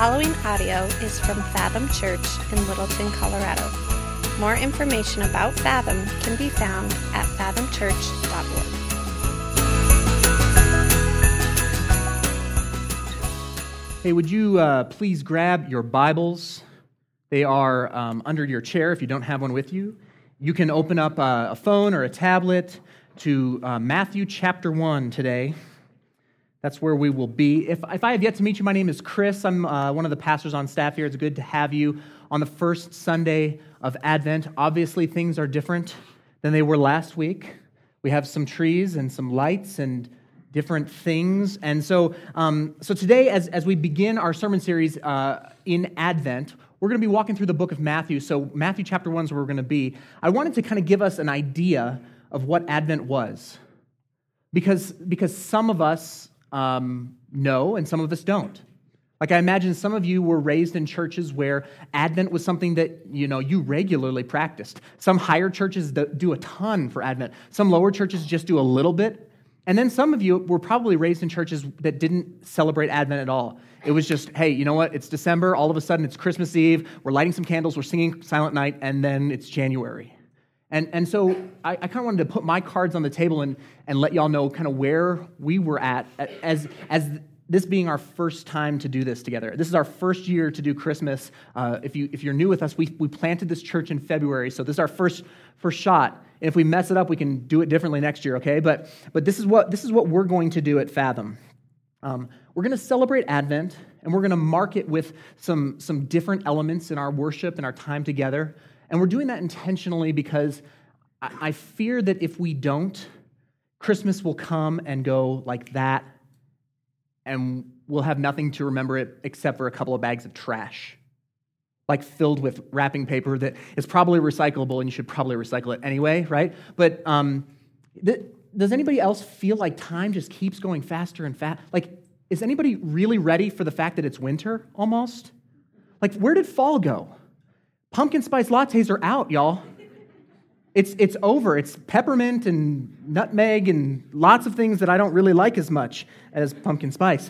following audio is from Fathom Church in Littleton, Colorado. More information about Fathom can be found at fathomchurch.org. Hey, would you please grab your Bibles? They are under your chair if you don't have one with you. You can open up a phone or a tablet to Matthew chapter 1 today. That's where we will be. If I have yet to meet you, my name is Chris. I'm one of the pastors on staff here. It's good to have you on the first Sunday of Advent. Obviously, things are different than they were last week. We have some trees and some lights and different things. And so today, as we begin our sermon series in Advent, we're going to be walking through the book of Matthew. So Matthew chapter 1 is where we're going to be. I wanted to kind of give us an idea of what Advent was. Because some of us know and some of us don't. Like I imagine some of you were raised in churches where Advent was something that you regularly practiced. Some higher churches do a ton for Advent. Some lower churches just do a little bit. And then some of you were probably raised in churches that didn't celebrate Advent at all. It was just, hey, you know what? It's December. All of a sudden, it's Christmas Eve. We're lighting some candles. We're singing Silent Night. And then it's January. And so I kind of wanted to put my cards on the table and let y'all know kind of where we were at as this being our first time to do this together. This is our first year to do Christmas. If you're new with us, we planted this church in February, so this is our first shot. And if we mess it up, we can do it differently next year, okay? But this is what we're going to do at Fathom. We're going to celebrate Advent, and we're going to mark it with some different elements in our worship and our time together. And we're doing that intentionally because I fear that if we don't, Christmas will come and go like that, and we'll have nothing to remember it except for a couple of bags of trash, like filled with wrapping paper that is probably recyclable, and you should probably recycle it anyway, right? But does anybody else feel like time just keeps going faster and faster? Like, is anybody really ready for the fact that it's winter almost? Like, where did fall go? Pumpkin spice lattes are out, y'all. It's over. It's peppermint and nutmeg and lots of things that I don't really like as much as pumpkin spice.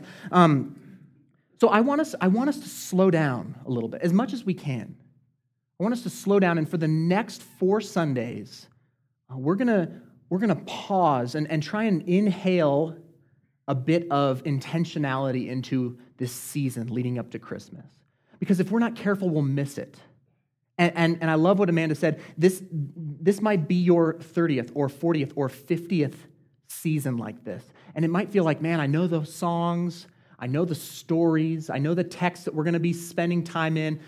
So I want us to slow down a little bit, as much as we can. I want us to slow down, and for the next 4 Sundays, we're gonna pause and try and inhale a bit of intentionality into this season leading up to Christmas. Because if we're not careful, we'll miss it. And I love what Amanda said. This might be your 30th or 40th or 50th season like this. And it might feel like, man, I know those songs, I know the stories, I know the texts that we're going to be spending time in.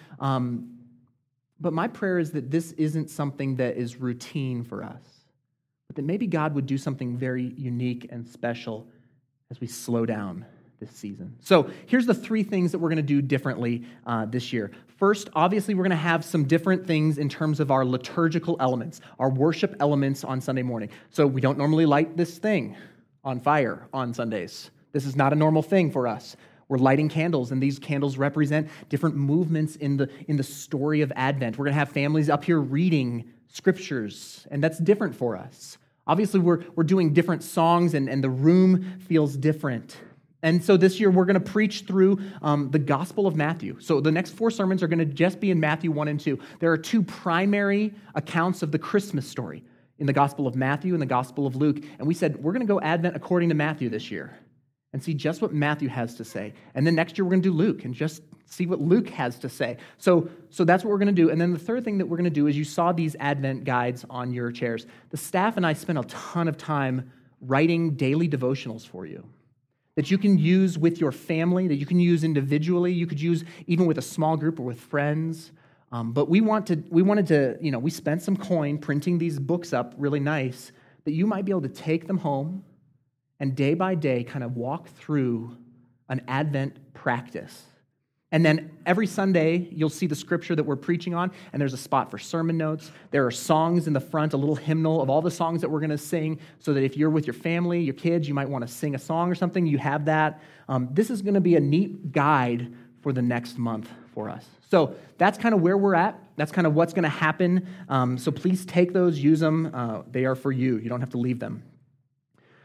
But my prayer is that this isn't something that is routine for us, but that maybe God would do something very unique and special as we slow down this season. So here's the 3 things that we're going to do differently this year. First, obviously, we're going to have some different things in terms of our liturgical elements, our worship elements on Sunday morning. So we don't normally light this thing on fire on Sundays. This is not a normal thing for us. We're lighting candles, and these candles represent different movements in the story of Advent. We're going to have families up here reading scriptures, and that's different for us. Obviously, we're doing different songs, and the room feels different. And so this year, we're going to preach through the Gospel of Matthew. So the next 4 sermons are going to just be in Matthew 1 and 2. There are 2 primary accounts of the Christmas story in the Gospel of Matthew and the Gospel of Luke. And we said, we're going to go Advent according to Matthew this year and see just what Matthew has to say. And then next year, we're going to do Luke and just see what Luke has to say. So that's what we're going to do. And then the third thing that we're going to do is you saw these Advent guides on your chairs. The staff and I spent a ton of time writing daily devotionals for you that you can use with your family, that you can use individually, you could use even with a small group or with friends. But we wanted to, we spent some coin printing these books up really nice that you might be able to take them home and day by day kind of walk through an Advent practice. And then every Sunday, you'll see the scripture that we're preaching on, and there's a spot for sermon notes. There are songs in the front, a little hymnal of all the songs that we're going to sing, so that if you're with your family, your kids, you might want to sing a song or something, you have that. This is going to be a neat guide for the next month for us. So that's kind of where we're at. That's kind of what's going to happen. So please take those, use them. They are for you. You don't have to leave them.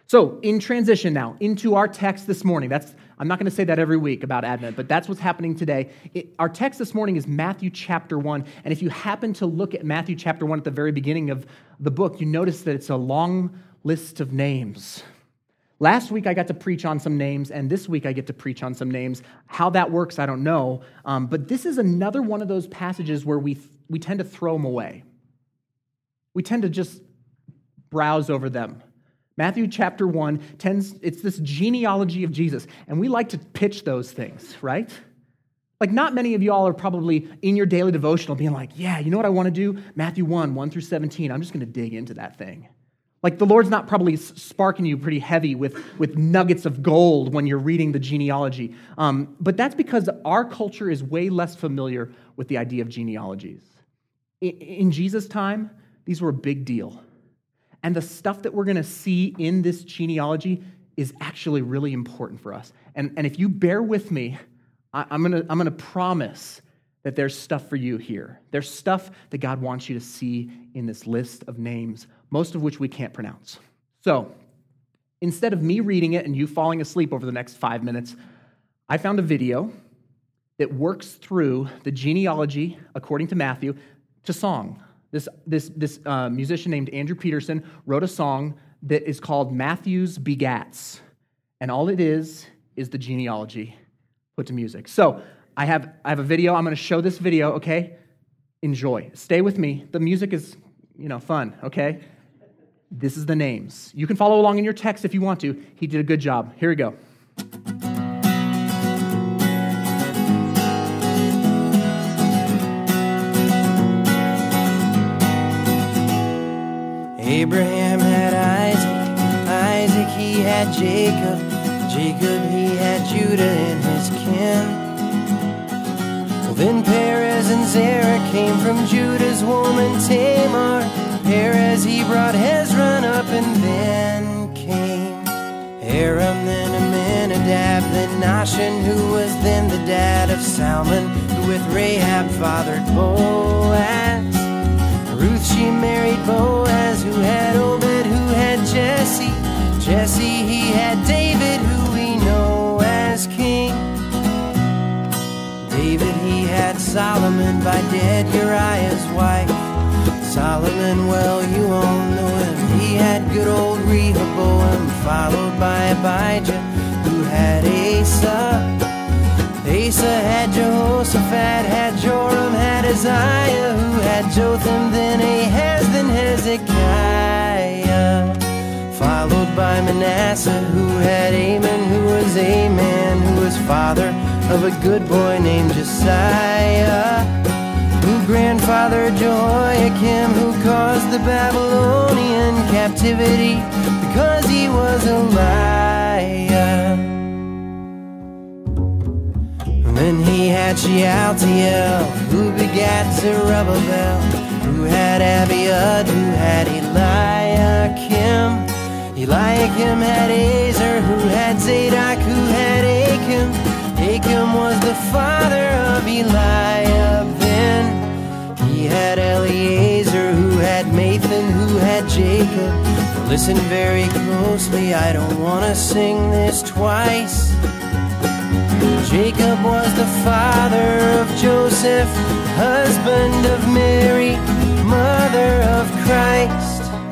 So, in transition now, into our text this morning. I'm not going to say that every week about Advent, but that's what's happening today. Our text this morning is Matthew chapter 1, and if you happen to look at Matthew chapter 1 at the very beginning of the book, you notice that it's a long list of names. Last week, I got to preach on some names, and this week, I get to preach on some names. How that works, I don't know, but this is another one of those passages where we tend to throw them away. We tend to just browse over them. Matthew chapter 1, it's this genealogy of Jesus, and we like to pitch those things, right? Like, not many of y'all are probably in your daily devotional being like, yeah, you know what I want to do? Matthew 1 through 17, I'm just going to dig into that thing. Like, the Lord's not probably sparking you pretty heavy with nuggets of gold when you're reading the genealogy. But that's because our culture is way less familiar with the idea of genealogies. In Jesus' time, these were a big deal. And the stuff that we're going to see in this genealogy is actually really important for us. And if you bear with me, I'm going to promise that there's stuff for you here. There's stuff that God wants you to see in this list of names, most of which we can't pronounce. So, instead of me reading it and you falling asleep over the next 5 minutes, I found a video that works through the genealogy, according to Matthew, to song. This musician named Andrew Peterson wrote a song that is called Matthew's Begats. And all it is the genealogy put to music. So I have a video. I'm going to show this video, okay? Enjoy. Stay with me. The music is, fun, okay? This is the names. You can follow along in your text if you want to. He did a good job. Here we go. Abraham had Isaac he had Jacob he had Judah in his kin. Well, then Perez and Zerah came from Judah's woman Tamar. Perez he brought Hezron up, and then came Aram, then Amminadab, then Nahshon, who was then the dad of Salmon, who with Rahab fathered Boaz. Ruth, she married Boaz, who had Obed, who had Jesse. Jesse, he had David, who we know as king. David, he had Solomon by dead Uriah's wife. Solomon, well, you all know him. He had good old Rehoboam, followed by Abijah, who had Asa. Asa had Jehoshaphat, had Joram, had Uzziah, who had Jotham, then Ahaz, then Hezekiah. Followed by Manasseh, who had Amon, who was a man, who was father of a good boy named Josiah, who grandfathered Jehoiakim, who caused the Babylonian captivity because he was a liar. Then he had Shealtiel, who begat Zerubbabel, who had Abiud, who had Eliakim. Eliakim had Azer, who had Zadok, who had Achim. Achim was the father of Eliab. Then he had Eliezer, who had Mathan, who had Jacob. Now listen very closely, I don't want to sing this twice. Jacob was the father of Joseph, husband of Mary, mother of Christ.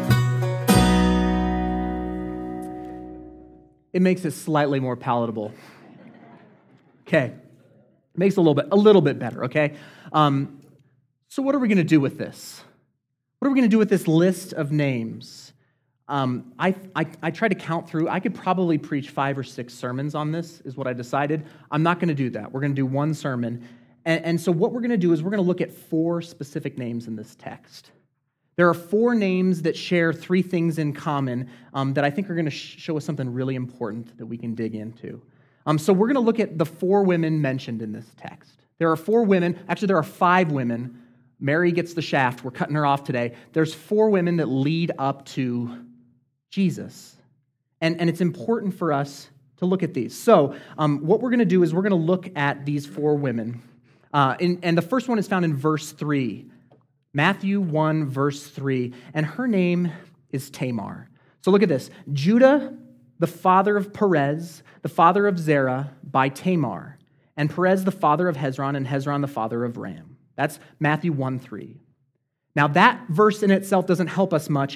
It makes it slightly more palatable. Okay. Makes it a little bit better, okay? So what are we going to do with this? What are we going to do with this list of names? I tried to count through. I could probably preach 5 or 6 sermons on this, is what I decided. I'm not going to do that. We're going to do one sermon. And so what we're going to do is we're going to look at 4 specific names in this text. There are 4 names that share 3 things in common that I think are going to show us something really important that we can dig into. So we're going to look at the 4 women mentioned in this text. There are 4 women. Actually, there are 5 women. Mary gets the shaft. We're cutting her off today. There's 4 women that lead up to Jesus. And it's important for us to look at these. So what we're going to do is we're going to look at these 4 women. And the first one is found in verse 3. Matthew 1, verse 3. And her name is Tamar. So look at this. Judah, the father of Perez, the father of Zerah by Tamar, and Perez, the father of Hezron, and Hezron, the father of Ram. That's Matthew 1:3. Now, that verse in itself doesn't help us much,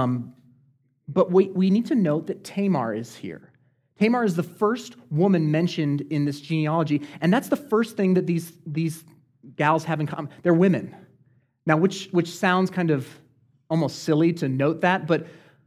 but we need to note that Tamar is here. Tamar is the first woman mentioned in this genealogy, and that's the first thing that these gals have in common. They're women. Now, which sounds kind of almost silly to note that, but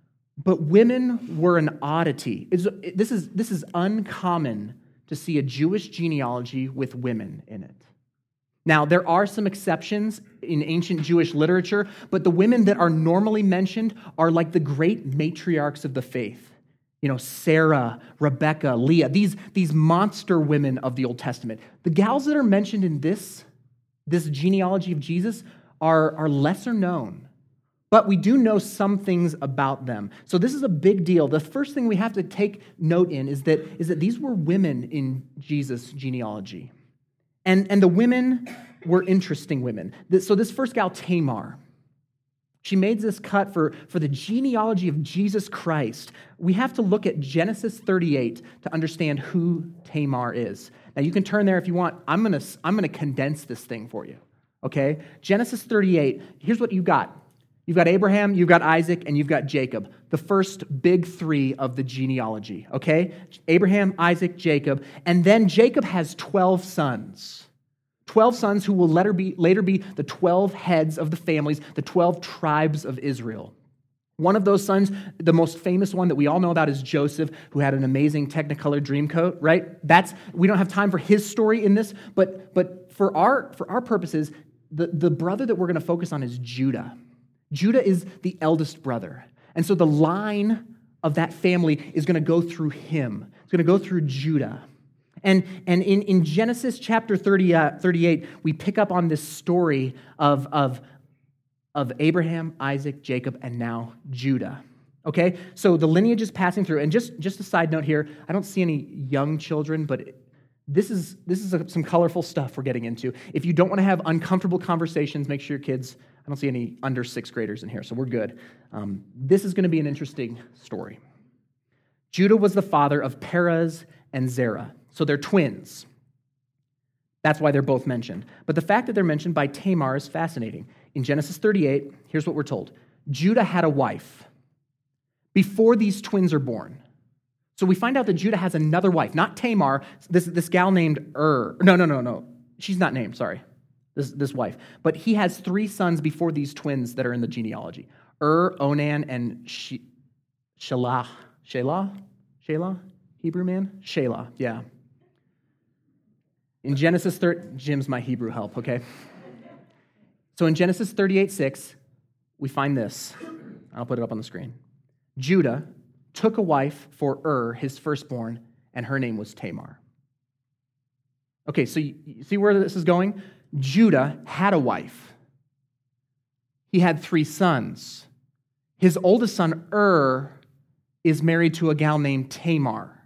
women were an oddity. This is uncommon to see a Jewish genealogy with women in it. Now, there are some exceptions in ancient Jewish literature, but the women that are normally mentioned are like the great matriarchs of the faith. You know, Sarah, Rebecca, Leah, these monster women of the Old Testament. The gals that are mentioned in this genealogy of Jesus are lesser known, but we do know some things about them. So this is a big deal. The first thing we have to take note in is that these were women in Jesus' genealogy. And the women were interesting women. So this first gal, Tamar, she made this cut for the genealogy of Jesus Christ. We have to look at Genesis 38 to understand who Tamar is. Now you can turn there if you want. I'm gonna condense this thing for you. Okay? Genesis 38, here's what you've got. You've got Abraham, you've got Isaac, and you've got Jacob. The first big three of the genealogy, okay? Abraham, Isaac, Jacob. And then Jacob has 12 sons. 12 sons who will later be the 12 heads of the families, the 12 tribes of Israel. One of those sons, the most famous one that we all know about is Joseph, who had an amazing Technicolor Dreamcoat, right? We don't have time for his story in this, but for our purposes, the brother that we're going to focus on is Judah. Judah is the eldest brother. And so the line of that family is going to go through him. It's going to go through Judah. And in Genesis chapter 38, we pick up on this story of Abraham, Isaac, Jacob, and now Judah. Okay? So the lineage is passing through. And just a side note here, I don't see any young children, but this is some colorful stuff we're getting into. If you don't want to have uncomfortable conversations, make sure your kids... I don't see any under 6th graders in here, so we're good. This is going to be an interesting story. Judah was the father of Perez and Zerah, so they're twins. That's why they're both mentioned. But the fact that they're mentioned by Tamar is fascinating. In Genesis 38, here's what we're told. Judah had a wife before these twins are born. So we find out that Judah has another wife, not Tamar, this gal named No. She's not named, sorry. This wife. But he has 3 sons before these twins that are in the genealogy. Onan, and Shelah. Shelah? Hebrew man? Shelah, yeah. In Genesis 30, Jim's my Hebrew help, okay? So in Genesis 38:6, we find this. I'll put it up on the screen. Judah took a wife for his firstborn, and her name was Tamar. Okay, so you see where this is going? Judah had a wife. He had 3 sons. His oldest son, is married to a gal named Tamar.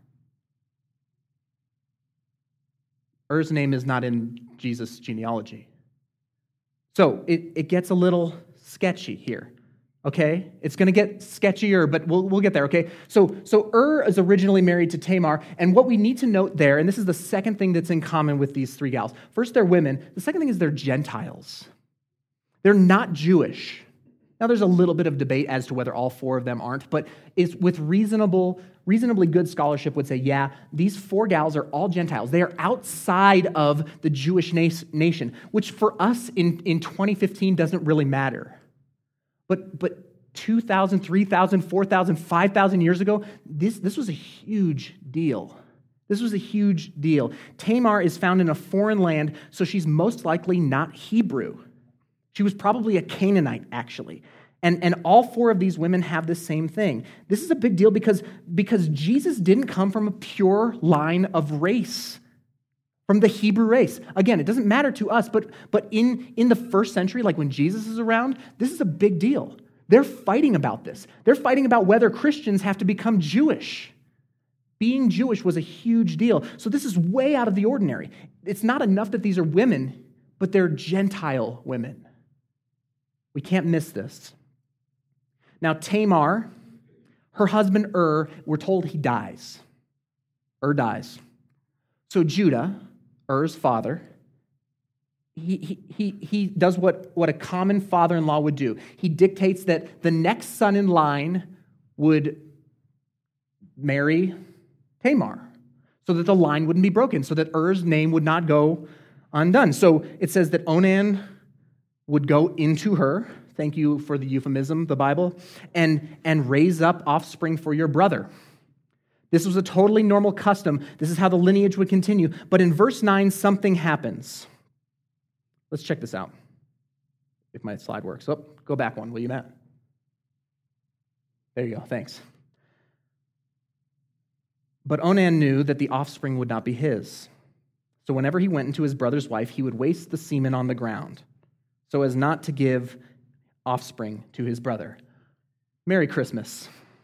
Er's name is not in Jesus' genealogy. So it gets a little sketchy here, okay? It's going to get sketchier, but we'll get there, okay? So is originally married to Tamar, and what we need to note there, and this is the second thing that's in common with these 3 gals. First, they're women. The second thing is they're Gentiles. They're not Jewish. Now, there's a little bit of debate as to whether all 4 of them aren't, but it's with reasonably good scholarship would say, yeah, these 4 gals are all Gentiles. They are outside of the Jewish nation, which for us in 2015 doesn't really matter. But 2,000, 3,000, 4,000, 5,000 years ago, this was a huge deal. This was a huge deal. Tamar is found in a foreign land, so she's most likely not Hebrew. She was probably a Canaanite, actually. And all 4 of these women have the same thing. This is a big deal because Jesus didn't come from a pure line of race, from the Hebrew race. Again, it doesn't matter to us, but in the first century, like when Jesus is around, this is a big deal. They're fighting about this. They're fighting about whether Christians have to become Jewish. Being Jewish was a huge deal. So this is way out of the ordinary. It's not enough that these are women, but they're Gentile women. We can't miss this. Now, Tamar, her husband we're told he dies. Dies. So Judah, Er's father, he does what a common father-in-law would do. He dictates that the next son in line would marry Tamar so that the line wouldn't be broken, so that Er's name would not go undone. So it says that Onan would go into her, thank you for the euphemism, the Bible, and raise up offspring for your brother. This was a totally normal custom. This is how the lineage would continue. But in verse 9, something happens. Let's check this out, if my slide works. Oh, go back one, will you, Matt? There you go, thanks. But Onan knew that the offspring would not be his. So whenever he went into his brother's wife, he would waste the semen on the ground, so as not to give offspring to his brother. Merry Christmas.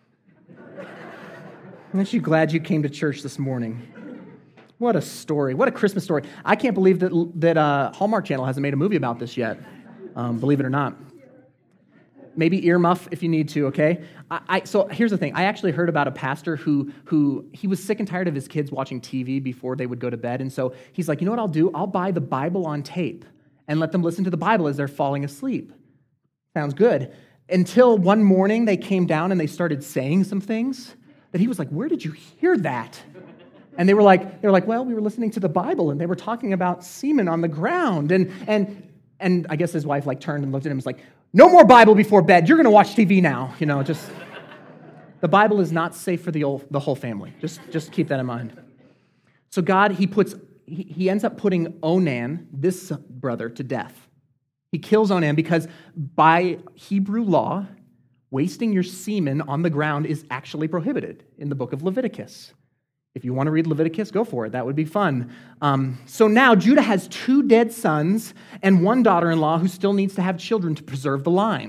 Aren't you glad you came to church this morning? What a story. What a Christmas story. I can't believe that Hallmark Channel hasn't made a movie about this yet, believe it or not. Maybe earmuff if you need to, okay? So here's the thing. I actually heard about a pastor who he was sick and tired of his kids watching TV before they would go to bed, and so he's like, you know what I'll do? I'll buy the Bible on tape and let them listen to the Bible as they're falling asleep. Sounds good. Until one morning they came down and they started saying some things that he was like, where did you hear that? And they were like, well, we were listening to the Bible and they were talking about semen on the ground. And I guess his wife turned and looked at him and was like, no more Bible before bed. You're going to watch TV now. Just the Bible is not safe for the whole family. Just keep that in mind. So God, he ends up putting Onan, this brother, to death. He kills Onan because by Hebrew law, wasting your semen on the ground is actually prohibited in the book of Leviticus. If you want to read Leviticus, go for it. That would be fun. So now Judah has 2 dead sons and 1 daughter-in-law who still needs to have children to preserve the line.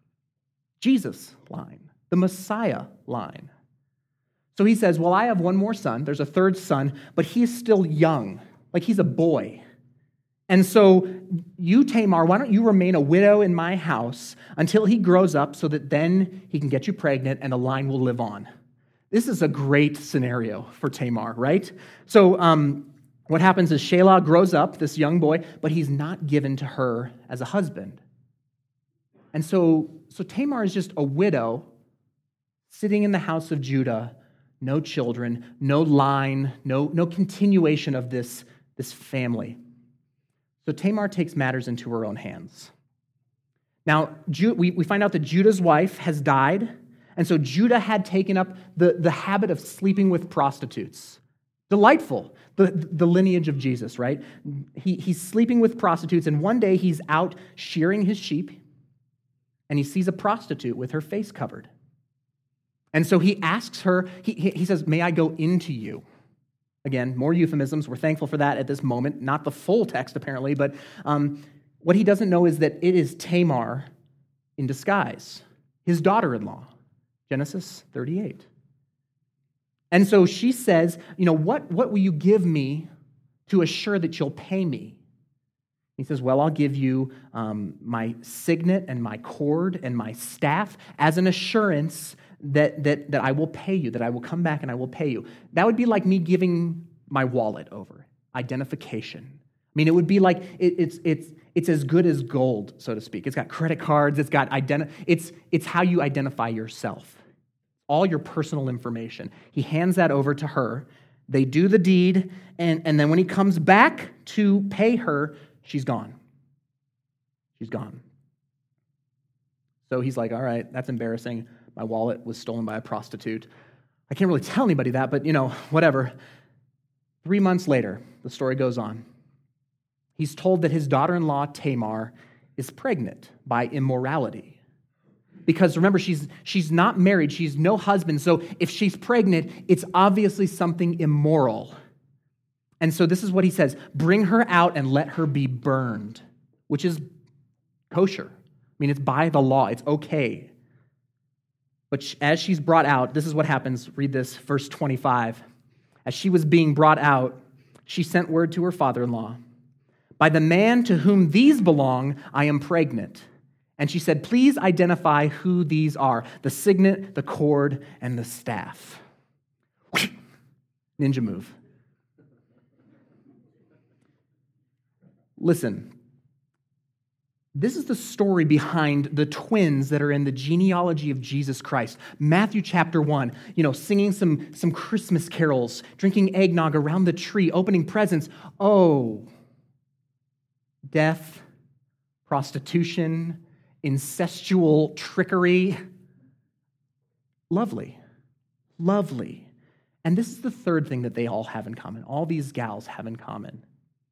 Jesus line, the Messiah line. So he says, well, I have 1 more son. There's a 3rd son, but he's still young, like he's a boy. And so you, Tamar, why don't you remain a widow in my house until he grows up so that then he can get you pregnant and the line will live on. This is a great scenario for Tamar, right? So what happens is Shelah grows up, this young boy, but he's not given to her as a husband. And so Tamar is just a widow sitting in the house of Judah, no children, no line, no continuation of this family. So Tamar takes matters into her own hands. Now, we find out that Judah's wife has died, and so Judah had taken up the habit of sleeping with prostitutes. Delightful, the lineage of Jesus, right? He's sleeping with prostitutes, and one day he's out shearing his sheep, and he sees a prostitute with her face covered. And so he asks her, he says, may I go into you? Again, more euphemisms. We're thankful for that at this moment. Not the full text, apparently, but what he doesn't know is that it is Tamar in disguise, his daughter-in-law. Genesis 38. And so she says, what will you give me to assure that you'll pay me? He says, well, I'll give you my signet and my cord and my staff as an assurance that I will pay you, that I will come back and I will pay you. That would be like me giving my wallet over. Identification. I mean, it would be like it's as good as gold, so to speak. It's got credit cards. It's got it's how you identify yourself. All your personal information. He hands that over to her. They do the deed, and then when he comes back to pay her, she's gone. She's gone. So he's like, all right, that's embarrassing. My wallet was stolen by a prostitute. I can't really tell anybody that, but whatever. 3 months later, the story goes on. He's told that his daughter-in-law, Tamar, is pregnant by immorality. Because remember, she's not married, she's no husband, so if she's pregnant, it's obviously something immoral. And so this is what he says, bring her out and let her be burned, which is kosher. I mean, it's by the law, it's okay. But as she's brought out, this is what happens. Read this, verse 25. As she was being brought out, she sent word to her father-in-law, by the man to whom these belong, I am pregnant. And she said, please identify who these are: the signet, the cord, and the staff. Ninja move. Listen, this is the story behind the twins that are in the genealogy of Jesus Christ. Matthew chapter 1, singing some Christmas carols, drinking eggnog around the tree, opening presents. Oh, death, prostitution, incestual trickery. Lovely. And this is the third thing that they all have in common. All these gals have in common.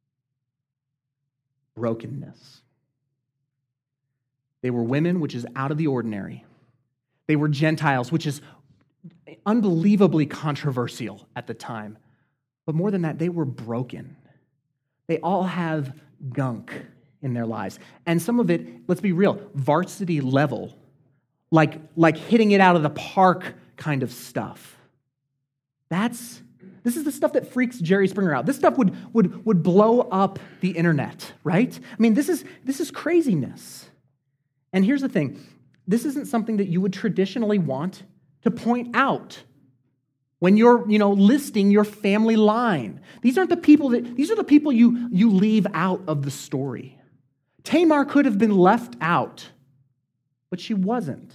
Brokenness. They were women, which is out of the ordinary. They were Gentiles, which is unbelievably controversial at the time. But more than that, they were broken. They all have gunk in their lives. And some of it, let's be real, varsity level, like hitting it out of the park kind of stuff. This is the stuff that freaks Jerry Springer out. This stuff would blow up the internet, right? I mean, this is craziness. And here's the thing. This isn't something that you would traditionally want to point out when you're, listing your family line. These are the people you leave out of the story. Tamar could have been left out, but she wasn't.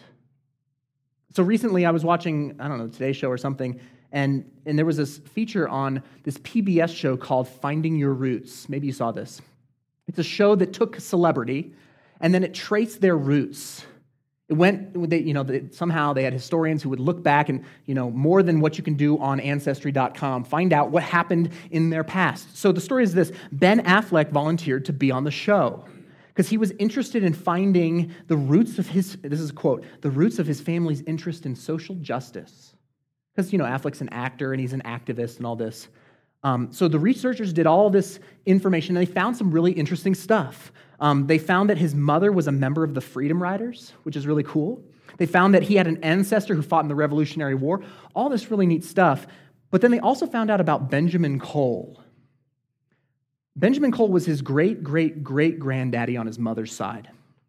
So recently I was watching, Today Show or something, and there was this feature on this PBS show called Finding Your Roots. Maybe you saw this. It's a show that took a celebrity, and then it traced their roots. It went, somehow they had historians who would look back and, more than what you can do on Ancestry.com, find out what happened in their past. So the story is this: Ben Affleck volunteered to be on the show because he was interested in finding the roots of this is a quote, the roots of his family's interest in social justice. Because, Affleck's an actor and he's an activist and all this. So the researchers did all this information, and they found some really interesting stuff. They found that his mother was a member of the Freedom Riders, which is really cool. They found that he had an ancestor who fought in the Revolutionary War. All this really neat stuff. But then they also found out about Benjamin Cole. Benjamin Cole was his great-great-great-granddaddy on his mother's side.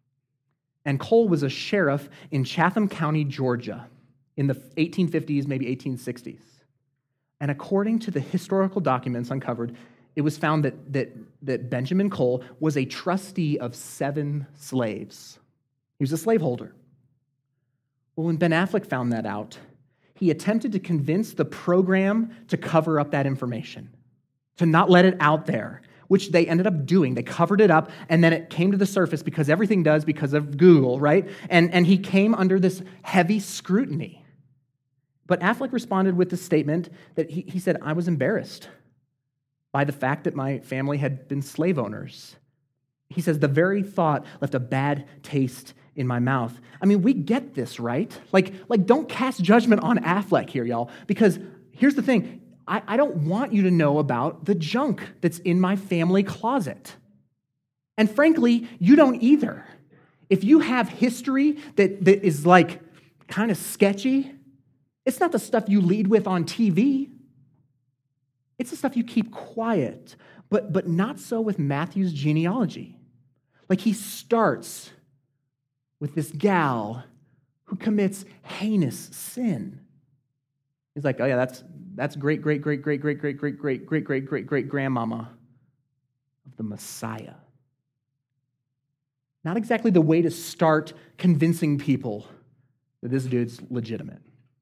And Cole was a sheriff in Chatham County, Georgia, in the 1850s, maybe 1860s. And according to the historical documents uncovered, it was found that Benjamin Cole was a trustee of 7 slaves. He was a slaveholder. Well, when Ben Affleck found that out, he attempted to convince the program to cover up that information, to not let it out there, which they ended up doing. They covered it up, and then it came to the surface because everything does because of Google, right? And he came under this heavy scrutiny. But Affleck responded with the statement that he said, I was embarrassed by the fact that my family had been slave owners. He says, the very thought left a bad taste in my mouth. I mean, we get this, right? Like don't cast judgment on Affleck here, y'all, because here's the thing. I don't want you to know about the junk that's in my family closet. And frankly, you don't either. If you have history that is like kind of sketchy, it's not the stuff you lead with on TV. It's the stuff you keep quiet. But not so with Matthew's genealogy. Like he starts with this gal who commits heinous sin. He's like, oh yeah, that's great grandmama of the Messiah. Not exactly the way to start convincing people that this dude's legitimate.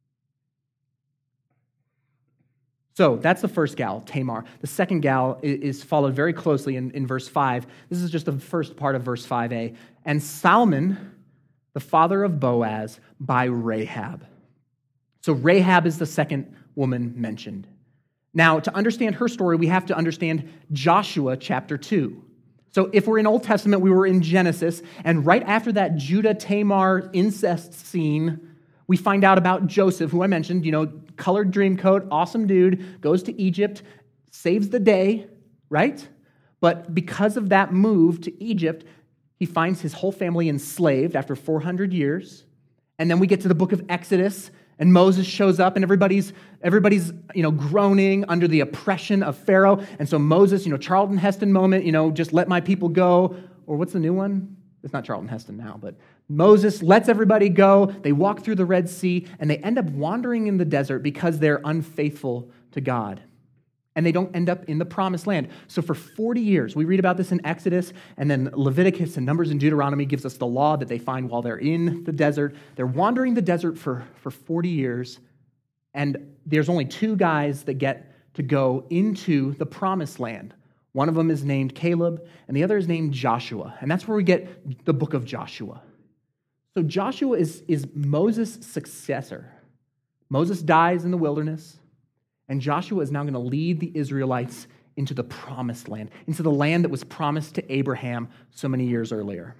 So that's the first gal, Tamar. The second gal is followed very closely in verse 5. This is just the first part of verse 5a. And Salmon, the father of Boaz, by Rahab. So Rahab is the second woman mentioned. Now, to understand her story, we have to understand Joshua chapter 2. So if we're in Old Testament, we were in Genesis, and right after that Judah-Tamar incest scene, we find out about Joseph, who I mentioned, colored dream coat, awesome dude, goes to Egypt, saves the day, right? But because of that move to Egypt, he finds his whole family enslaved after 400 years. And then we get to the book of Exodus, and Moses shows up, and everybody's groaning under the oppression of Pharaoh. And so Moses, Charlton Heston moment, just let my people go. Or what's the new one? it's not Charlton Heston now, but Moses lets everybody go. They walk through the Red Sea, and they end up wandering in the desert because they're unfaithful to God. And they don't end up in the promised land. So for 40 years, we read about this in Exodus, and then Leviticus and Numbers and Deuteronomy gives us the law that they find while they're in the desert. They're wandering the desert for 40 years, and there's only 2 guys that get to go into the promised land. One of them is named Caleb, and the other is named Joshua. And that's where we get the book of Joshua. So Joshua is Moses' successor. Moses dies in the wilderness, and Joshua is now going to lead the Israelites into the promised land, into the land that was promised to Abraham so many years earlier.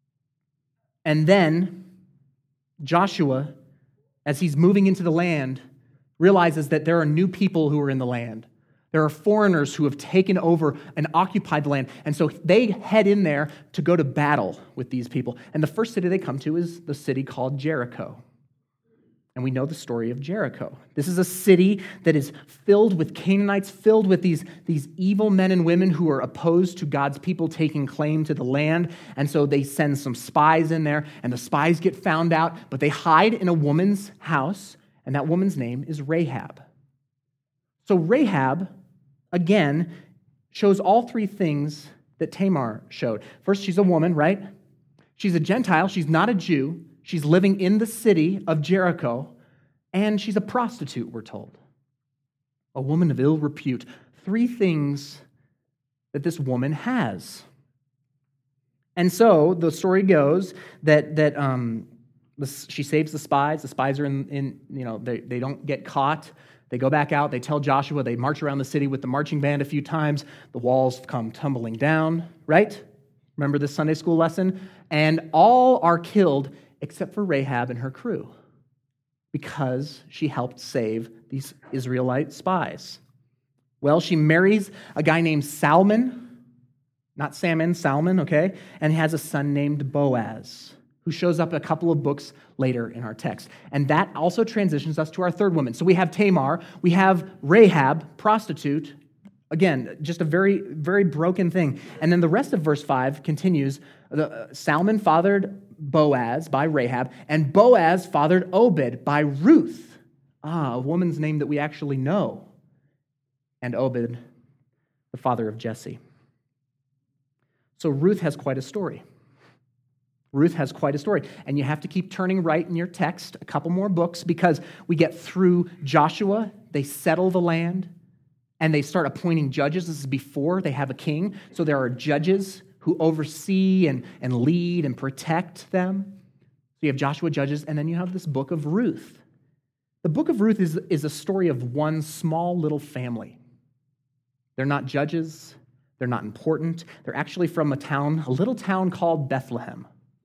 And then Joshua, as he's moving into the land, realizes that there are new people who are in the land. There are foreigners who have taken over and occupied the land. And so they head in there to go to battle with these people. And the first city they come to is the city called Jericho. And we know the story of Jericho. This is a city that is filled with Canaanites, filled with these evil men and women who are opposed to God's people taking claim to the land. And so they send some spies in there, and the spies get found out, but they hide in a woman's house, and that woman's name is Rahab. So Rahab, again, shows all 3 things that Tamar showed. First, she's a woman, right? She's a Gentile. She's not a Jew. She's living in the city of Jericho, and she's a prostitute, we're told. A woman of ill repute. 3 things that this woman has. And so the story goes that she saves the spies. The spies are they don't get caught. They go back out. They tell Joshua. They march around the city with the marching band a few times. The walls come tumbling down, right? Remember this Sunday school lesson? And all are killed except for Rahab and her crew, because she helped save these Israelite spies. Well, she marries a guy named Salmon, not Salmon, Salmon, okay? And has a son named Boaz, who shows up a couple of books later in our text. And that also transitions us to our 3rd woman. So we have Tamar, we have Rahab, prostitute. Again, just a very, very broken thing. And then the rest of verse 5 continues. Salmon fathered Boaz by Rahab, and Boaz fathered Obed by Ruth, a woman's name that we actually know, and Obed, the father of Jesse. So Ruth has quite a story. Ruth has quite a story, and you have to keep turning right in your text, a couple more books, because we get through Joshua, they settle the land, and they start appointing judges. This is before they have a king, so there are judges who oversee and lead and protect them. So you have Joshua, Judges, and then you have this book of Ruth. The book of Ruth is a story of one small little family. They're not judges. They're not important. They're actually from a little town called Bethlehem.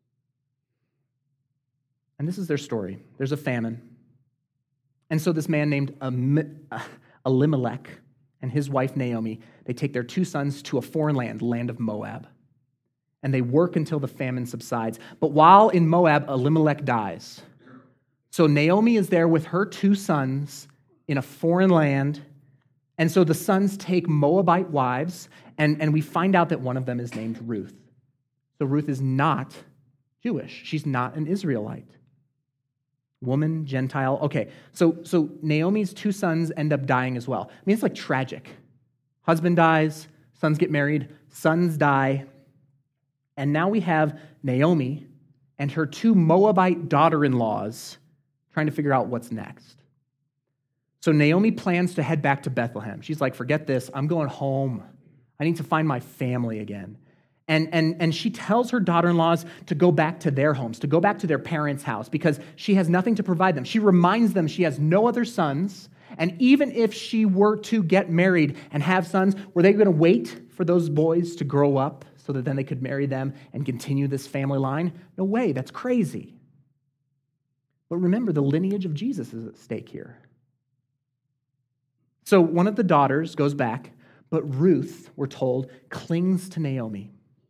And this is their story. There's a famine. And so this man named Elimelech and his wife Naomi, they take their 2 sons to a foreign land, the land of Moab. And they work until the famine subsides. But while in Moab, Elimelech dies. So Naomi is there with her 2 sons in a foreign land. And so the sons take Moabite wives, and we find out that one of them is named Ruth. So Ruth is not Jewish. She's not an Israelite. Woman, Gentile. Okay, so Naomi's 2 sons end up dying as well. I mean, it's like tragic. Husband dies, sons get married, sons die. And now we have Naomi and her 2 Moabite daughter-in-laws trying to figure out what's next. So Naomi plans to head back to Bethlehem. She's like, forget this, I'm going home. I need to find my family again. And she tells her daughter-in-laws to go back to their homes, to go back to their parents' house, because she has nothing to provide them. She reminds them she has no other sons, and even if she were to get married and have sons, were they going to wait for those boys to grow up so that then they could marry them and continue this family line? No way, that's crazy. But remember, the lineage of Jesus is at stake here. So one of the daughters goes back, but Ruth, we're told, clings to Naomi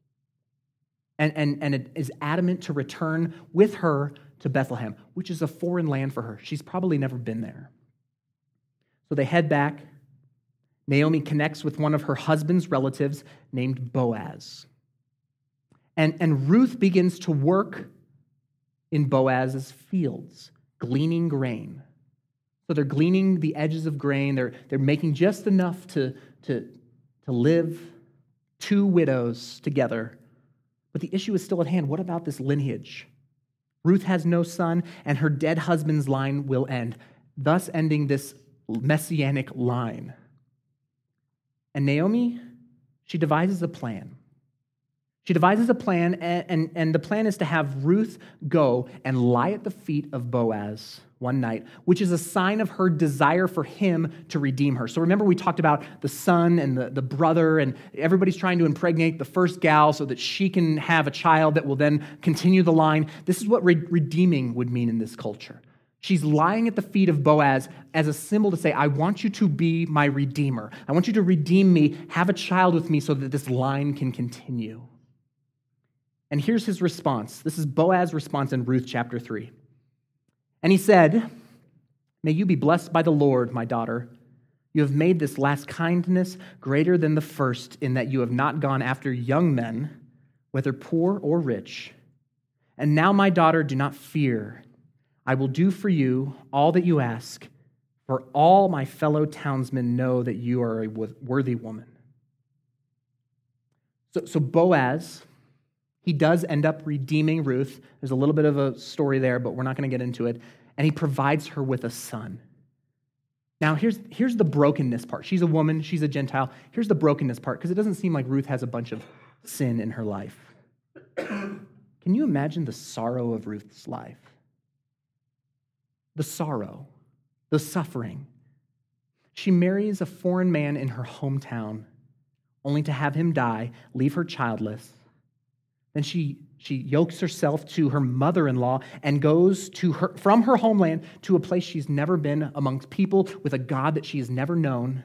and it is adamant to return with her to Bethlehem, which is a foreign land for her. She's probably never been there. So they head back. Naomi connects with one of her husband's relatives named Boaz. And Ruth begins to work in Boaz's fields, gleaning grain. So they're gleaning the edges of grain. They're making just enough to live, two widows together. But the issue is still at hand. What about this lineage? Ruth has no son, and her dead husband's line will end, thus ending this messianic line. And Naomi, she devises a plan. She devises a plan, and the plan is to have Ruth go and lie at the feet of Boaz one night, which is a sign of her desire for him to redeem her. So remember, we talked about the son and the brother, and everybody's trying to impregnate the first gal so that she can have a child that will then continue the line. This is what redeeming would mean in this culture. She's lying at the feet of Boaz as a symbol to say, I want you to be my redeemer. I want you to redeem me, have a child with me so that this line can continue. And here's his response. This is Boaz's response in Ruth chapter 3. And he said, may you be blessed by the Lord, my daughter. You have made this last kindness greater than the first, in that you have not gone after young men, whether poor or rich. And now, my daughter, do not fear. I will do for you all that you ask, for all my fellow townsmen know that you are a worthy woman. So Boaz, he does end up redeeming Ruth. There's a little bit of a story there, but we're not going to get into it. And he provides her with a son. Now, here's the brokenness part. She's a woman. She's a Gentile. Here's the brokenness part, because it doesn't seem like Ruth has a bunch of sin in her life. Can you imagine the sorrow of Ruth's life? The sorrow, the suffering. She marries a foreign man in her hometown, only to have him die, leave her childless. Then she yokes herself to her mother-in-law and goes from her homeland to a place she's never been, amongst people with a God that she has never known.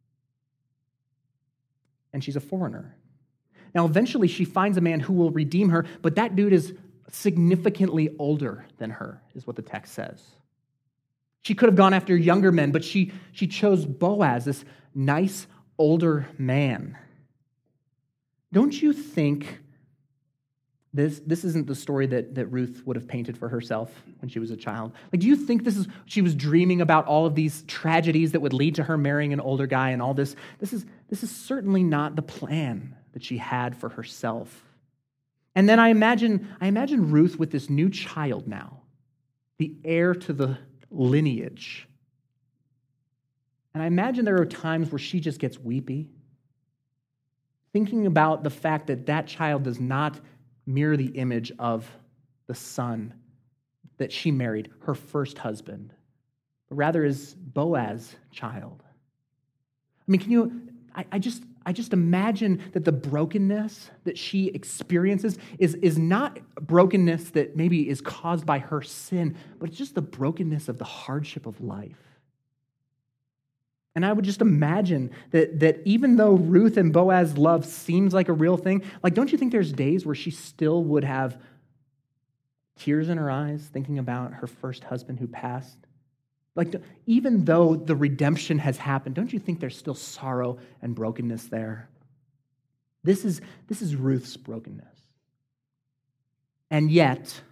And she's a foreigner. Now, eventually she finds a man who will redeem her, but that dude is significantly older than her, is what the text says. She could have gone after younger men, but she chose Boaz, this nice older man. Don't you think this isn't the story that Ruth would have painted for herself when she was a child? Like, do you think she was dreaming about all of these tragedies that would lead to her marrying an older guy and all this? This is certainly not the plan that she had for herself. And then I imagine Ruth with this new child now, the heir to the lineage. And I imagine there are times where she just gets weepy, thinking about the fact that child does not mirror the image of the son that she married, her first husband, but rather is Boaz's child. I mean, I just imagine that the brokenness that she experiences is not brokenness that maybe is caused by her sin, but it's just the brokenness of the hardship of life. And I would just imagine that even though Ruth and Boaz's love seems like a real thing, like, don't you think there's days where she still would have tears in her eyes thinking about her first husband who passed? Like, even though the redemption has happened, don't you think there's still sorrow and brokenness there? This is Ruth's brokenness. And yet,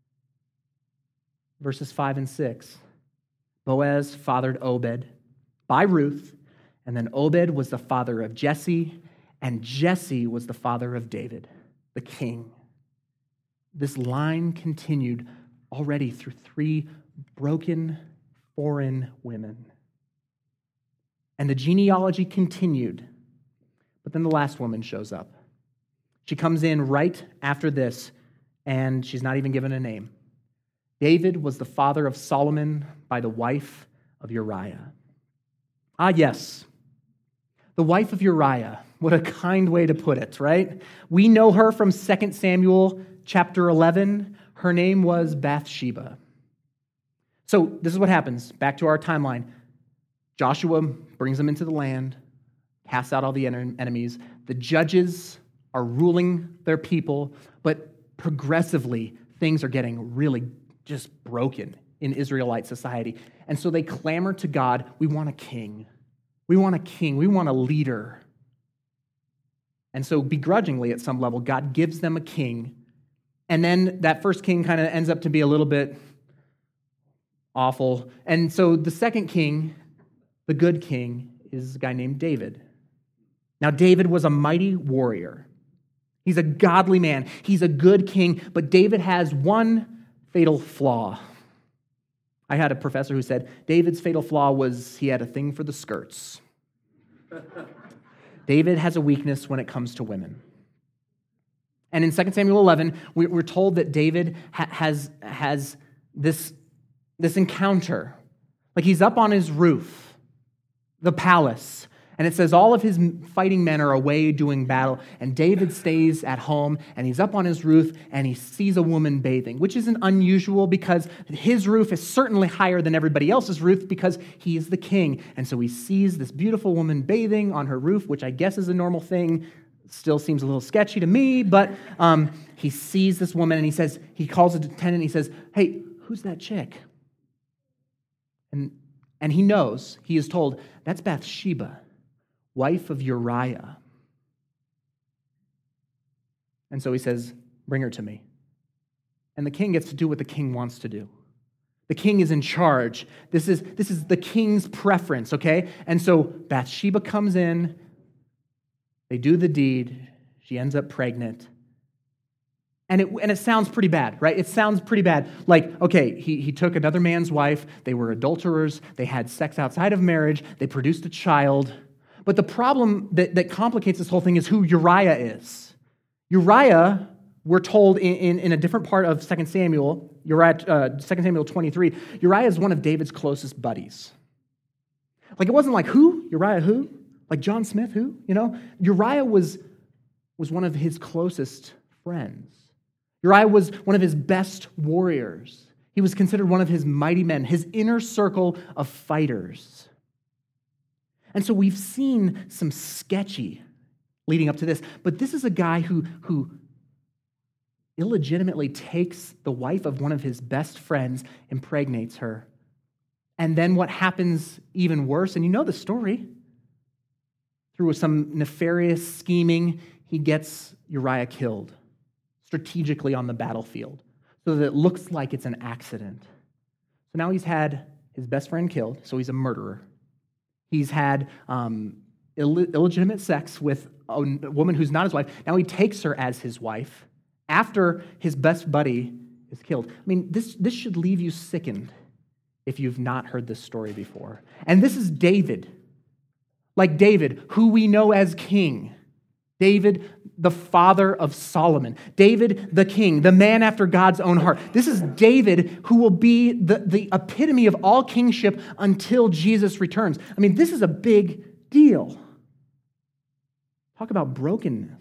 verses 5 and 6, Boaz fathered Obed by Ruth, and then Obed was the father of Jesse, and Jesse was the father of David, the king. This line continued already through 3 broken foreign women. And the genealogy continued, but then the last woman shows up. She comes in right after this, and she's not even given a name. David was the father of Solomon by the wife of Uriah. Ah, yes, the wife of Uriah. What a kind way to put it, right? We know her from 2 Samuel chapter 11. Her name was Bathsheba. So this is what happens. Back to our timeline. Joshua brings them into the land, casts out all the enemies. The judges are ruling their people, but progressively things are getting really just broken in Israelite society. And so they clamor to God, we want a king. We want a king. We want a leader. And so begrudgingly, at some level, God gives them a king. And then that first king kind of ends up to be a little bit awful. And so the second king, the good king, is a guy named David. Now, David was a mighty warrior. He's a godly man. He's a good king. But David has one fatal flaw. I had a professor who said David's fatal flaw was he had a thing for the skirts. David has a weakness when it comes to women. And in 2 Samuel 11, we're told that David has this encounter. Like he's up on his roof, the palace, and it says all of his fighting men are away doing battle, and David stays at home, and he's up on his roof, and he sees a woman bathing, which isn't unusual because his roof is certainly higher than everybody else's roof because he is the king. And so he sees this beautiful woman bathing on her roof, which I guess is a normal thing. Still seems a little sketchy to me, but he sees this woman, and he calls a attendant, and he says, "Hey, who's that chick?" And he knows, he is told, that's Bathsheba, wife of Uriah. And so he says, "Bring her to me." And the king gets to do what the king wants to do. The king is in charge. This is the king's preference, okay? And so Bathsheba comes in, they do the deed, she ends up pregnant. And it sounds pretty bad, right? It sounds pretty bad. Like, okay, he took another man's wife, they were adulterers, they had sex outside of marriage, they produced a child. But the problem that complicates this whole thing is who Uriah is. Uriah, we're told in a different part of 2 Samuel, 2 Samuel 23, Uriah is one of David's closest buddies. Like, it wasn't like, who? Uriah who? Like John Smith, who? You know? Uriah was one of his closest friends. Uriah was one of his best warriors. He was considered one of his mighty men, his inner circle of fighters. And so we've seen some sketchy leading up to this, but this is a guy who illegitimately takes the wife of one of his best friends, impregnates her. And then what happens even worse, and you know the story, through some nefarious scheming, he gets Uriah killed strategically on the battlefield so that it looks like it's an accident. So now he's had his best friend killed, so he's a murderer. He's had illegitimate sex with a woman who's not his wife. Now he takes her as his wife after his best buddy is killed. I mean, this should leave you sickened if you've not heard this story before. And this is David. Like David, who we know as king. David, the father of Solomon. David, the king, the man after God's own heart. This is David who will be the epitome of all kingship until Jesus returns. I mean, this is a big deal. Talk about brokenness.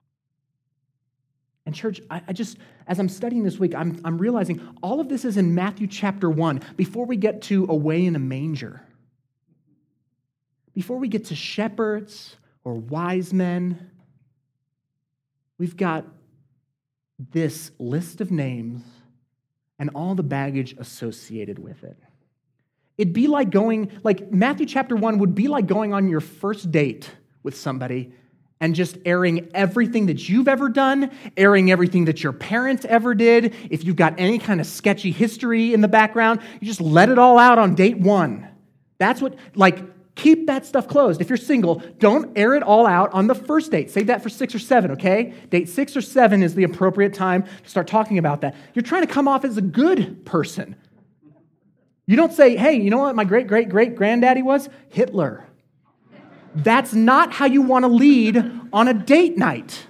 And church, I just, as I'm studying this week, I'm realizing all of this is in Matthew chapter 1 before we get to away in a manger. Before we get to shepherds or wise men, we've got this list of names and all the baggage associated with it. It'd be like Matthew chapter 1 would be like going on your first date with somebody and just airing everything that you've ever done, airing everything that your parents ever did. If you've got any kind of sketchy history in the background, you just let it all out on date 1. That's what, keep that stuff closed. If you're single, don't air it all out on the first date. Save that for 6 or 7, okay? Date 6 or 7 is the appropriate time to start talking about that. You're trying to come off as a good person. You don't say, hey, you know what my great-great-great-granddaddy was? Hitler. That's not how you want to lead on a date night.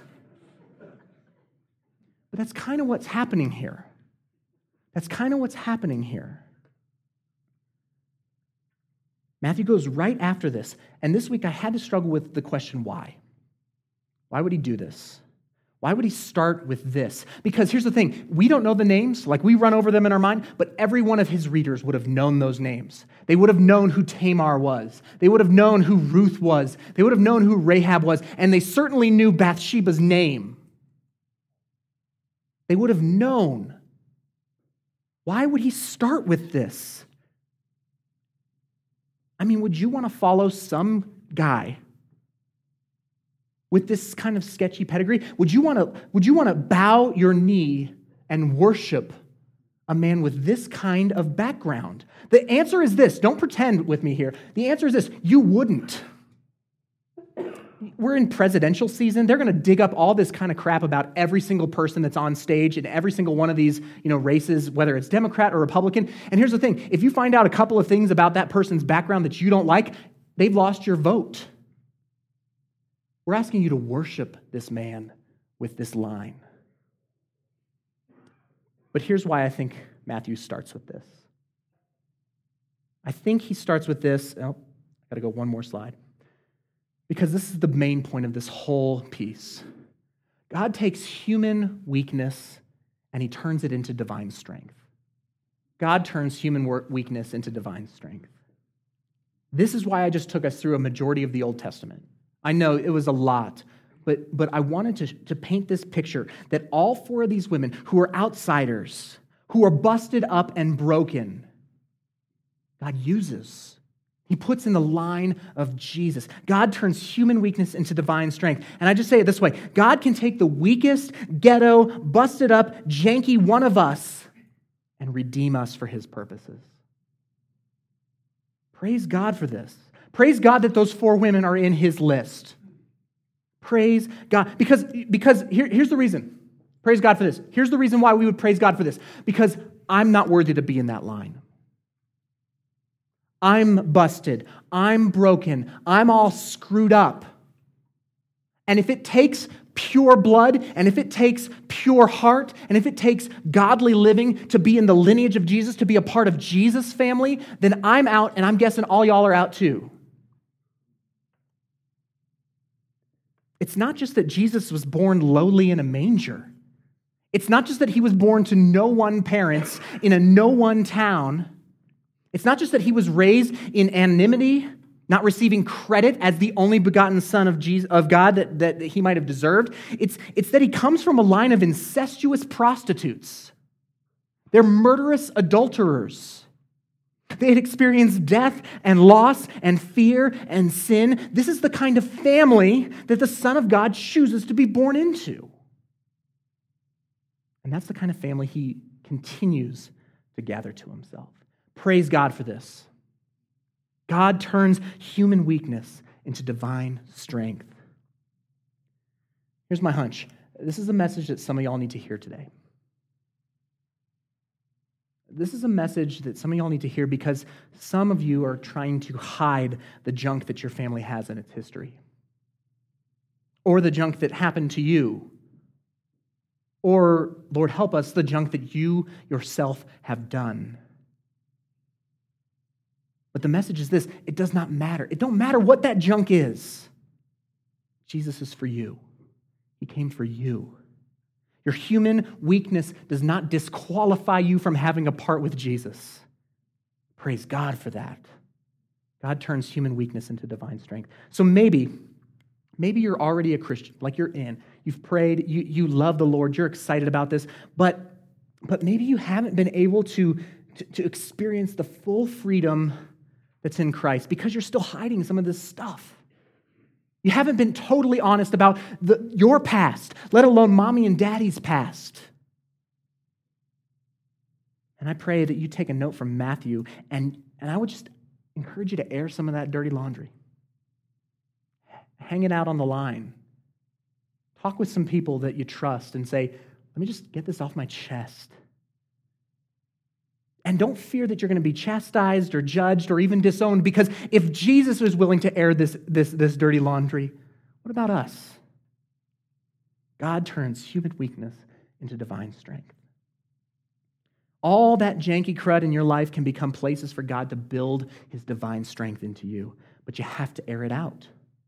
But that's kind of what's happening here. Matthew goes right after this. And this week I had to struggle with the question, why? Why would he do this? Why would he start with this? Because here's the thing. We don't know the names. We run over them in our mind, but every one of his readers would have known those names. They would have known who Tamar was. They would have known who Ruth was. They would have known who Rahab was. And they certainly knew Bathsheba's name. They would have known. Why would he start with this? I mean, would you want to follow some guy with this kind of sketchy pedigree? Would you want to bow your knee and worship a man with this kind of background? The answer is this. Don't pretend with me here. The answer is this. You wouldn't. We're in presidential season. They're going to dig up all this kind of crap about every single person that's on stage in every single one of these, races, whether it's Democrat or Republican. And here's the thing. If you find out a couple of things about that person's background that you don't like, they've lost your vote. We're asking you to worship this man with this line. But here's why I think Matthew starts with this. I think he starts with this. Oh, got to go one more slide. Because this is the main point of this whole piece. God takes human weakness and he turns it into divine strength. God turns human weakness into divine strength. This is why I just took us through a majority of the Old Testament. I know it was a lot, but I wanted to paint this picture that all four of these women who are outsiders, who are busted up and broken, God uses. He puts in the line of Jesus. God turns human weakness into divine strength. And I just say it this way. God can take the weakest, ghetto, busted up, janky one of us and redeem us for his purposes. Praise God for this. Praise God that those four women are in his list. Praise God. Because here's the reason. Praise God for this. Here's the reason why we would praise God for this. Because I'm not worthy to be in that line. I'm busted. I'm broken. I'm all screwed up. And if it takes pure blood, and if it takes pure heart, and if it takes godly living to be in the lineage of Jesus, to be a part of Jesus' family, then I'm out, and I'm guessing all y'all are out too. It's not just that Jesus was born lowly in a manger. It's not just that he was born to no one parents in a no one town. It's not just that he was raised in anonymity, not receiving credit as the only begotten Son of God that he might have deserved. It's that he comes from a line of incestuous prostitutes. They're murderous adulterers. They had experienced death and loss and fear and sin. This is the kind of family that the Son of God chooses to be born into. And that's the kind of family he continues to gather to himself. Praise God for this. God turns human weakness into divine strength. Here's my hunch. This is a message that some of y'all need to hear today. This is a message that some of y'all need to hear because some of you are trying to hide the junk that your family has in its history. Or the junk that happened to you. Or, Lord help us, the junk that you yourself have done. But the message is this, it does not matter. It don't matter what that junk is. Jesus is for you. He came for you. Your human weakness does not disqualify you from having a part with Jesus. Praise God for that. God turns human weakness into divine strength. So maybe you're already a Christian, like you're in. You've prayed, you love the Lord, you're excited about this, but maybe you haven't been able to experience the full freedom that's in Christ because you're still hiding some of this stuff. You haven't been totally honest about your past, let alone mommy and daddy's past. And I pray that you take a note from Matthew, and I would just encourage you to air some of that dirty laundry. Hang it out on the line. Talk with some people that you trust and say, let me just get this off my chest. And don't fear that you're going to be chastised or judged or even disowned, because if Jesus is willing to air this dirty laundry, what about us? God turns human weakness into divine strength. All that janky crud in your life can become places for God to build his divine strength into you, but you have to air it out.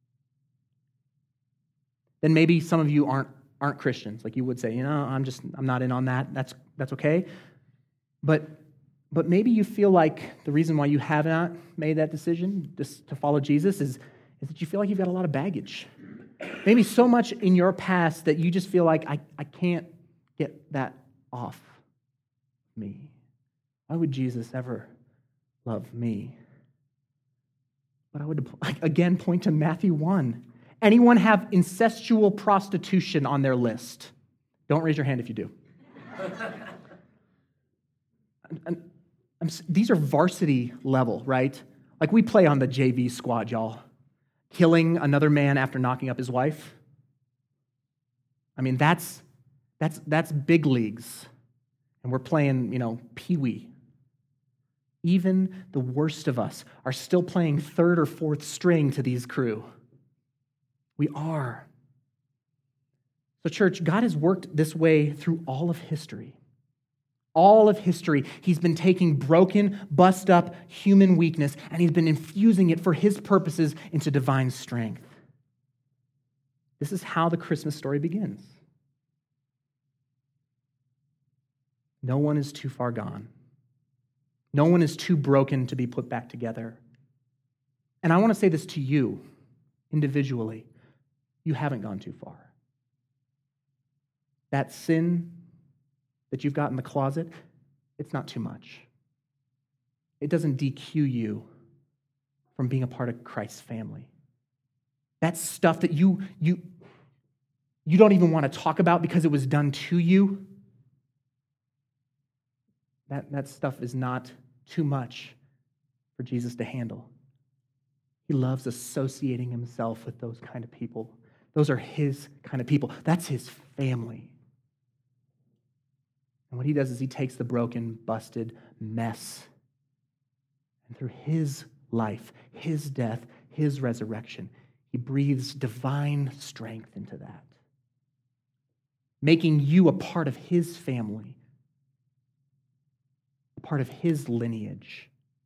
Then maybe some of you aren't Christians. Like you would say, I'm not in on that. That's okay. But maybe you feel like the reason why you have not made that decision just to follow Jesus is that you feel like you've got a lot of baggage. Maybe so much in your past that you just feel like, I can't get that off me. Why would Jesus ever love me? But I would, again, point to Matthew 1. Anyone have incestual prostitution on their list? Don't raise your hand if you do. These are varsity level, right? Like we play on the JV squad, y'all. Killing another man after knocking up his wife. I mean, that's big leagues. And we're playing, pee-wee. Even the worst of us are still playing third or fourth string to these crew. We are. So, church, God has worked this way through all of history. All of history, he's been taking broken, bust up human weakness, and he's been infusing it for his purposes into divine strength. This is how the Christmas story begins. No one is too far gone. No one is too broken to be put back together. And I want to say this to you individually. You haven't gone too far. That sin that you've got in the closet, it's not too much. It doesn't DQ you from being a part of Christ's family. That stuff that you don't even want to talk about because it was done to you, that stuff is not too much for Jesus to handle. He loves associating himself with those kind of people. Those are his kind of people. That's his family. And what he does is he takes the broken, busted mess, and through his life, his death, his resurrection, he breathes divine strength into that, making you a part of his family, a part of his lineage.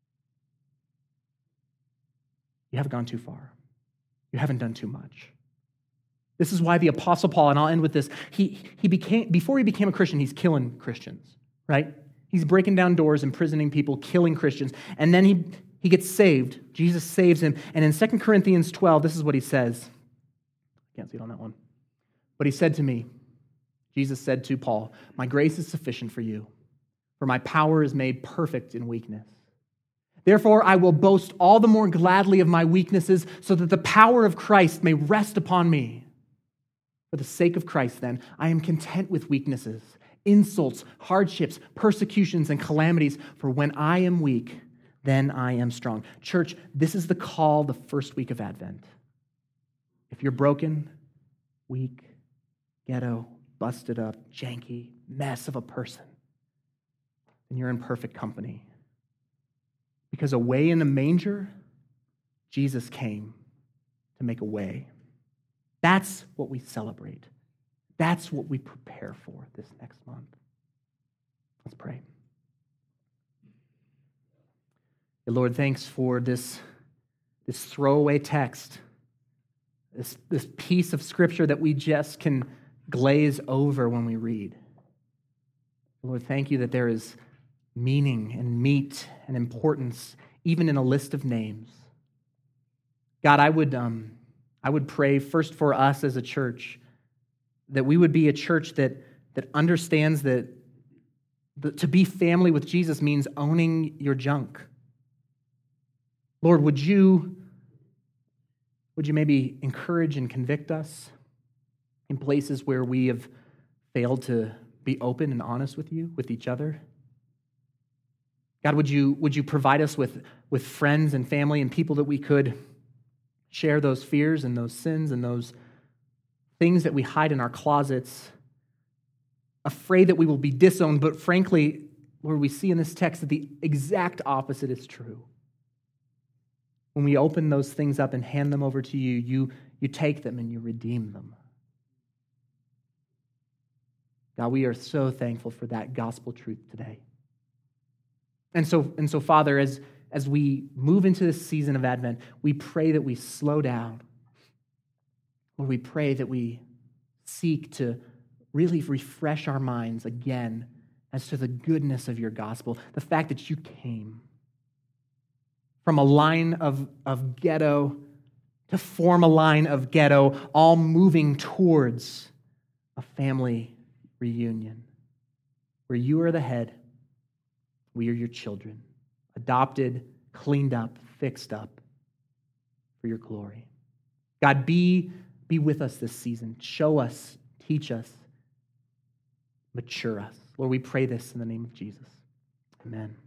You haven't gone too far. You haven't done too much. This is why the Apostle Paul, and I'll end with this, before he became a Christian, he's killing Christians, right? He's breaking down doors, imprisoning people, killing Christians, and then he gets saved. Jesus saves him, and in 2 Corinthians 12, this is what he says. I can't see it on that one. But he said to me, Jesus said to Paul, "My grace is sufficient for you, for my power is made perfect in weakness. Therefore, I will boast all the more gladly of my weaknesses, so that the power of Christ may rest upon me. For the sake of Christ, then, I am content with weaknesses, insults, hardships, persecutions, and calamities. For when I am weak, then I am strong." Church, this is the call the first week of Advent. If you're broken, weak, ghetto, busted up, janky, mess of a person, then you're in perfect company. Because away in a manger, Jesus came to make a way. That's what we celebrate. That's what we prepare for this next month. Let's pray. Lord, thanks for this throwaway text, this piece of Scripture that we just can glaze over when we read. Lord, thank you that there is meaning and meat and importance even in a list of names. God, I would pray first for us as a church that we would be a church that understands that to be family with Jesus means owning your junk. Lord, would you maybe encourage and convict us in places where we have failed to be open and honest with you, with each other? God, would you provide us with friends and family and people that we could share those fears and those sins and those things that we hide in our closets, afraid that we will be disowned, but frankly, Lord, we see in this text that the exact opposite is true. When we open those things up and hand them over to you, you take them and you redeem them. God, we are so thankful for that gospel truth today. And so, Father, as we move into this season of Advent, we pray that we slow down. Lord, we pray that we seek to really refresh our minds again as to the goodness of your gospel, the fact that you came from a line of ghetto to form a line of ghetto, all moving towards a family reunion where you are the head, we are your children, adopted, cleaned up, fixed up for your glory. God, be Be with us this season. Show us, teach us, mature us. Lord, we pray this in the name of Jesus. Amen.